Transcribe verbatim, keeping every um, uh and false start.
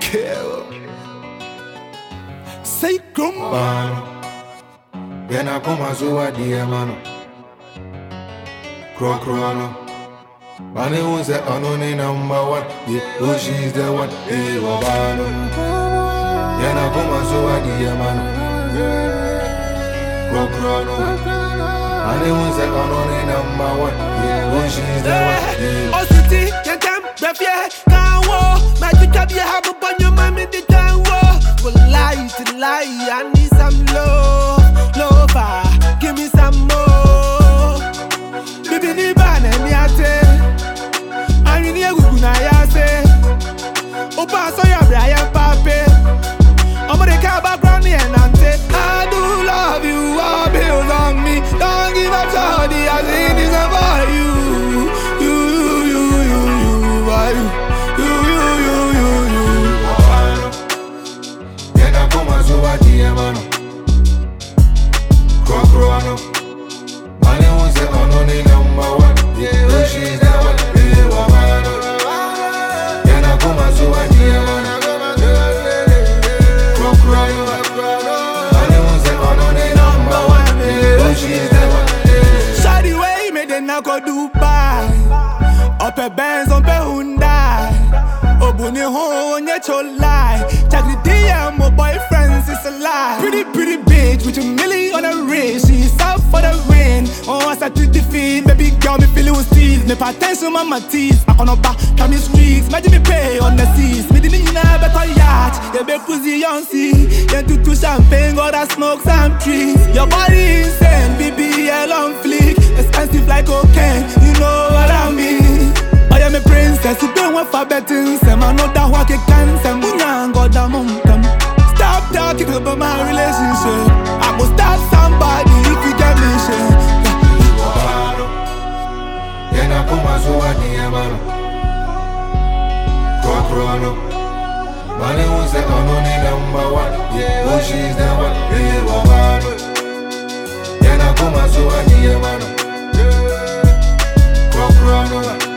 kill. Say come Mano, Yena kuma zuwa diye mano. Kro kro no. Mani unse ano ni number one. Yeah, oh she's the one. Hey, wabano. Yena kuma zuwa diye mano. Kro kro no. Mani unse ano ni number one. Yeah, oh she's the one. Hey. Oh city, yentem, befye, kanwo. Magic up your have upon your mommy the tango. Well lie to lie, I need some love, lover. Give me some more. Bibi ni bane mi ate. Ani ni egugu na ya se. Opa so ya bra ya pape. Omo de ka background ni enante. I do love you, all bills on me. Don't give up shawty, I sing this about you. You, you, you, you, you, why you? You, you, you, you, you. Yena kuma zuwa diye mano. Kro kro no. Mani unse ano ni number one. Yeah, oh she's the one. Hey, wabano. Yena kuma zuwa diye mano. Kro kro no. Mani unse ano ni number one. Yeah, oh she's the one. Hey. Shawty way me den na go Dubai. Ope Benz on pe Hyundai. Obuni ho onye cholai. Check the D M, my boyfriends is a lie. Pretty pretty bitch with a milli on a wrist. She's out for the win. Oh, I start to defeat. Baby girl me feeling with steez. Me potential mama tease. I can't back, come in streets. Imagine me pay on the seas. Me didn't know better yacht. You be pussy on sea. Then to two champagne, got that smoke some trees. Your body insane, B B L on fleek. Expensive like cocaine, you know what I mean. I am a princess, you don't want for betting. Some I know that what you can. Some munyan got that momentum. Stop talking about my relationship. I must start somebody if you get me shit. Wabano. Yena kuma zuwa diye mano. Kro kro no. Mani unse ano ni number one. Yeah, oh she's the one. Hey, wabano. Yena kuma zuwa diye mano. Kro kro no.